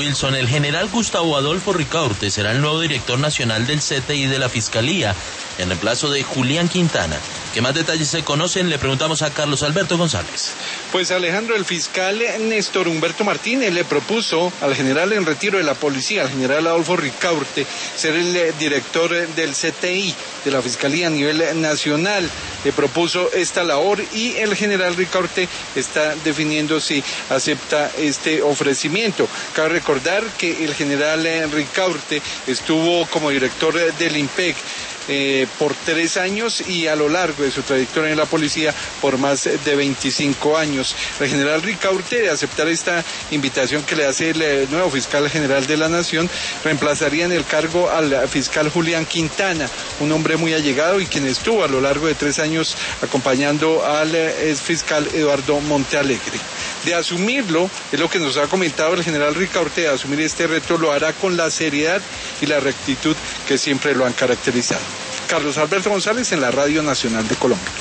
Wilson, el general Gustavo Adolfo Ricaurte será el nuevo director nacional del CTI de la Fiscalía, en reemplazo de Julián Quintana. ¿Qué más detalles se conocen? Le preguntamos a Carlos Alberto González. Pues Alejandro, el fiscal Néstor Humberto Martínez le propuso al general en retiro de la policía, al general Adolfo Ricaurte, ser el director del CTI de la Fiscalía a nivel nacional. Le propuso esta labor y el general Ricaurte está definiendo si acepta este ofrecimiento. Cabe recordar que el general Ricaurte estuvo como director del IMPEC por 3 años y a lo largo de su trayectoria en la policía por más de 25 años. El general Ricaurte, de aceptar esta invitación que le hace el nuevo fiscal general de la Nación, reemplazaría en el cargo al fiscal Julián Quintana, un hombre muy allegado y quien estuvo a lo largo de 3 años acompañando al fiscal Eduardo Montealegre. De asumirlo, es lo que nos ha comentado el general Ricaurte, de asumir este reto lo hará con la seriedad y la rectitud que siempre lo han caracterizado. Carlos Alberto González en la Radio Nacional de Colombia.